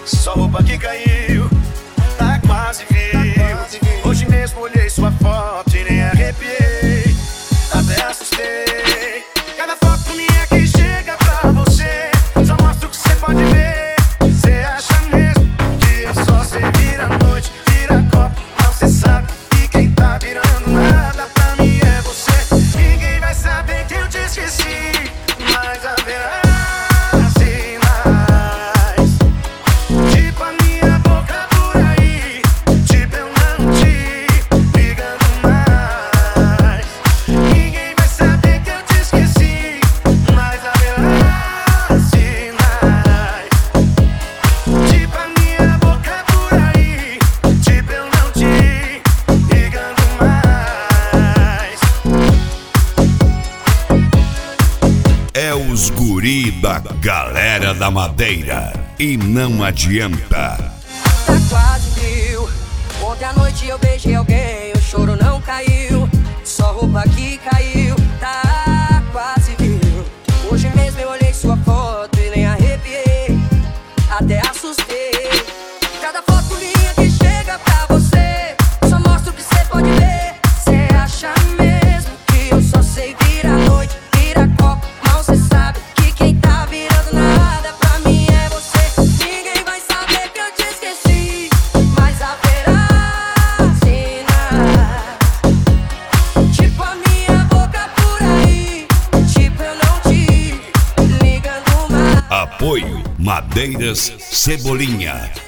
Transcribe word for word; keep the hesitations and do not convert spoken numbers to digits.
Só roupa que caiu, tá quase viu. Hoje mesmo olhei sua foto e nem arrepiei, até assustei. Cada foto minha que chega pra você só mostra o que você pode ver. Você acha mesmo que eu só sei virar noite, vira copo, mas você sabe que quem tá virando nada pra mim é você. Ninguém vai saber que eu te esqueci, mas haverá É os guri da galera da Madeira e não adianta. Tá quase viu. Ontem à noite eu beijei alguém, o choro não caiu, só roupa que caiu. Tá quase viu. Hoje mesmo eu olhei sua foto e nem arrepiei, até assustei. Cada foto minha que chega pra você só mostra o que você pode ver. Você acha mesmo que eu só sei virar noite, vira copo, mal cê sabe que quem tá virando nada pra mim é você. Ninguém vai saber que eu te esqueci, mas haverá sinais, tipo a minha boca por aí, tipo eu não te ligando mais. Apoio Madeiras Cebolinha.